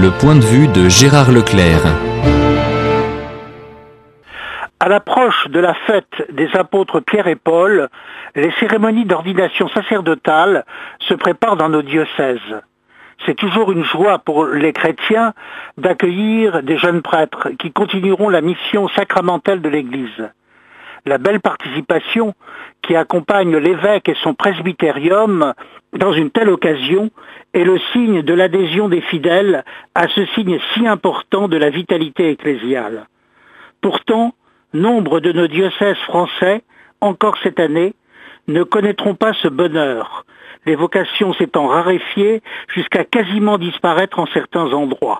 le point de vue de Gérard Leclerc. À l'approche de la fête des apôtres Pierre et Paul, les cérémonies d'ordination sacerdotale se préparent dans nos diocèses. C'est toujours une joie pour les chrétiens d'accueillir des jeunes prêtres qui continueront la mission sacramentelle de l'Église. La belle participation qui accompagne l'évêque et son presbytérium dans une telle occasion est le signe de l'adhésion des fidèles à ce signe si important de la vitalité ecclésiale. Pourtant, nombre de nos diocèses français, encore cette année, ne connaîtront pas ce bonheur, les vocations s'étant raréfiées jusqu'à quasiment disparaître en certains endroits.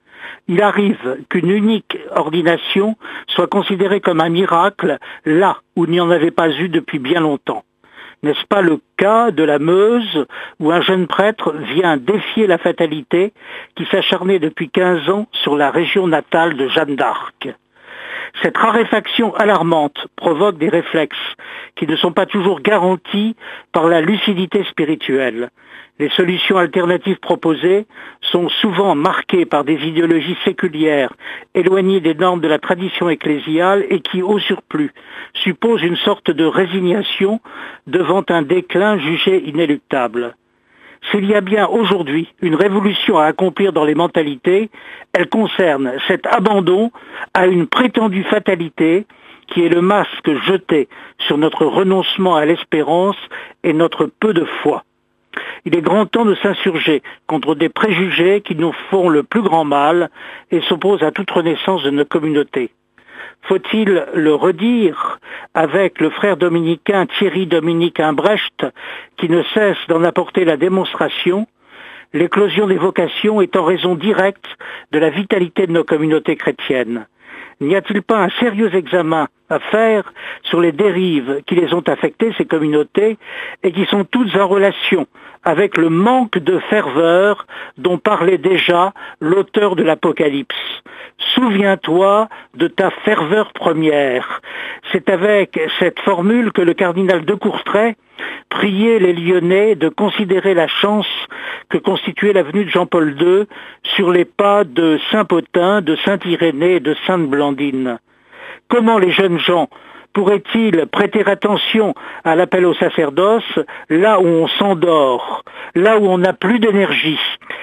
Il arrive qu'une unique ordination soit considérée comme un miracle là où il n'y en avait pas eu depuis bien longtemps. N'est-ce pas le cas de la Meuse où un jeune prêtre vient défier la fatalité qui s'acharnait depuis 15 ans sur la région natale de Jeanne d'Arc ? Cette raréfaction alarmante provoque des réflexes qui ne sont pas toujours garantis par la lucidité spirituelle. Les solutions alternatives proposées sont souvent marquées par des idéologies séculières, éloignées des normes de la tradition ecclésiale et qui, au surplus, supposent une sorte de résignation devant un déclin jugé inéluctable. S'il y a bien aujourd'hui une révolution à accomplir dans les mentalités, elle concerne cet abandon à une prétendue fatalité qui est le masque jeté sur notre renoncement à l'espérance et notre peu de foi. Il est grand temps de s'insurger contre des préjugés qui nous font le plus grand mal et s'opposent à toute renaissance de nos communautés. Faut-il le redire avec le frère dominicain Thierry Dominique Imbrecht qui ne cesse d'en apporter la démonstration, l'éclosion des vocations est en raison directe de la vitalité de nos communautés chrétiennes. N'y a-t-il pas un sérieux examen à faire sur les dérives qui les ont affectées, ces communautés, et qui sont toutes en relation avec le manque de ferveur dont parlait déjà l'auteur de l'Apocalypse. Souviens-toi de ta ferveur première. C'est avec cette formule que le cardinal de Courtrai priait les Lyonnais de considérer la chance que constituait la venue de Jean-Paul II sur les pas de Saint-Pothin, de Saint-Irénée et de Sainte-Blandine. Comment les jeunes gens pourraient-ils prêter attention à l'appel au sacerdoce là où on s'endort, là où on n'a plus d'énergie,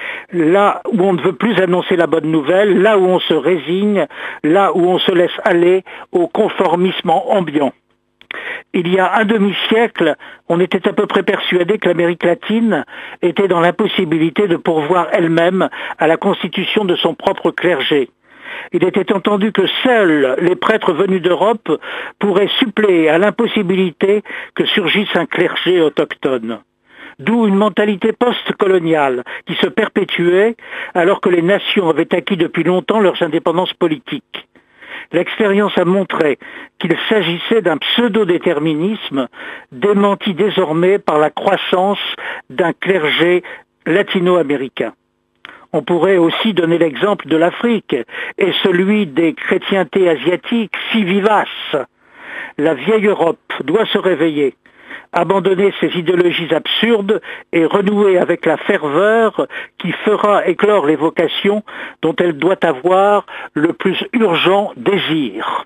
là où on ne veut plus annoncer la bonne nouvelle, là où on se résigne, là où on se laisse aller au conformisme ambiant? Il y a un demi-siècle, on était à peu près persuadé que l'Amérique latine était dans l'impossibilité de pourvoir elle-même à la constitution de son propre clergé. Il était entendu que seuls les prêtres venus d'Europe pourraient suppléer à l'impossibilité que surgisse un clergé autochtone. D'où une mentalité post-coloniale qui se perpétuait alors que les nations avaient acquis depuis longtemps leurs indépendances politiques. L'expérience a montré qu'il s'agissait d'un pseudo-déterminisme démenti désormais par la croissance d'un clergé latino-américain. On pourrait aussi donner l'exemple de l'Afrique et celui des chrétientés asiatiques si vivaces. La vieille Europe doit se réveiller, abandonner ses idéologies absurdes et renouer avec la ferveur qui fera éclore les vocations dont elle doit avoir le plus urgent désir.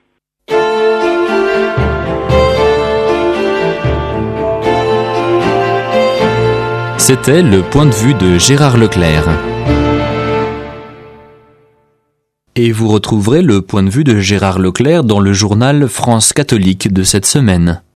C'était le point de vue de Gérard Leclerc. Et vous retrouverez le point de vue de Gérard Leclerc dans le journal France catholique de cette semaine.